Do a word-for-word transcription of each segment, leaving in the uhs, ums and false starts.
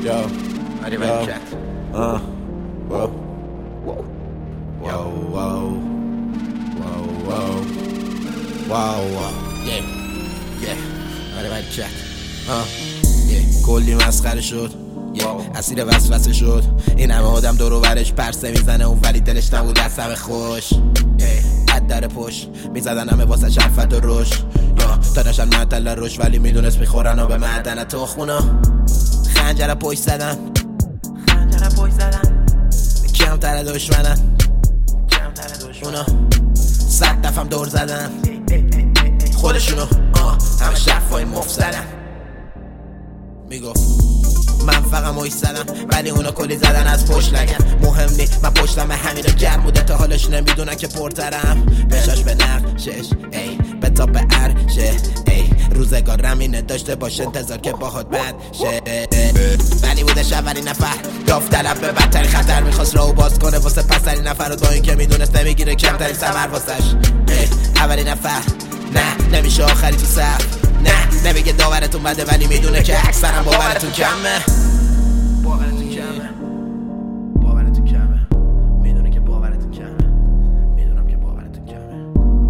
Yo, Arriba yo, el chat. uh, whoa, Wow. whoa, whoa, whoa, whoa, whoa, whoa, Yeah. Yeah. arriba el chat. uh. Yeah. کلی مسخره شد Wow. اسیر وسوسه شد این همه آدم دور و برش پرسه میزنه اون ولی دلش نبود از همه خوش از در پشت میزدن همه واسه شرفت و روش یا تا نشن معطل روش ولی میدونست میخورن و به معدن تخمونا خنجر پشت زدن خنجر پشت زدن کمتر دشمنن کمتر دشمنن صد دفعم دور زدن خودشونو همه شرفای مفت زدن میگفت من فقط مویش زدم ولی اونا کلی زدن از پشت لگن مهم نی من پشتم همین رو گرم بوده تا حالش نمیدونن که پرترم بشاش به نقشش ای به تا به عرشه ای روزگارم اینه داشته باشه انتظار که باهات بد شه ولی بودش اولین نفر داوطلب به بدترین خطر میخواست راهو باز کنه واسه پسرین نفر با این که میدونست نمیگیره کمترین ثمر واسش اولین نفر نه نمیشه آخری تو صف نه نمیگه داورتون بده ولی میدونه که اکثرا باورتون کمه باورتون کمه باورتون کمه میدونه که باورتون کمه میدونم که باورتون کمه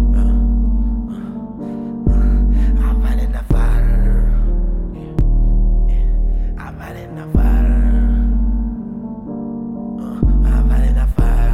اولین نفر اولین نفر اولین نفر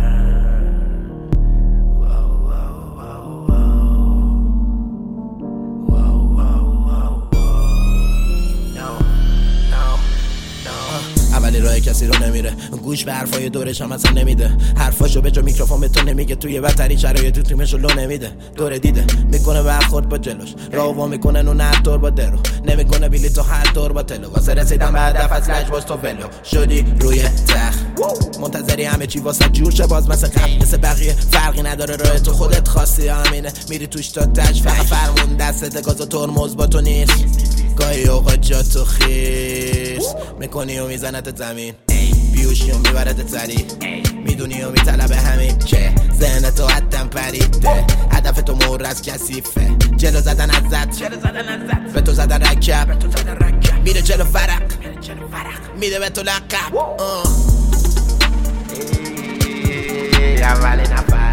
اولی راه کسی رو نمیره گوش به حرفای دورش هم اصلا نمیده حرفاشو به جا میکروفون به تو نمیگه توی بدترین شرایط تو تیمشو لو نمیده دوره دیده میکنه برخورد با جلوش راهو میکنه نون هر طور با درو نمیکنه بلیطو هر طور با تلو واسه رسیدن به هدف از لج باز تو ولو شدی روی تخت منتظری همه چی واسه جور شه باز مثل قبل مثل بقیه فرقی نداره راه تو خودت خاصی همینه میری توش تا تج فقط فرمون دستت گاز و ترمز با تو نیست گاهی اوقات جا تو خیس میکنی و میزنت زمین بیوشی و میبرد سری میدونی و میطلبه همین که ذهنتو حتم پریده هدف تو مور از کسیفه جلو زدن از زد به تو زدن رکب میره جلو فرق میده به تو لقب اولین نفر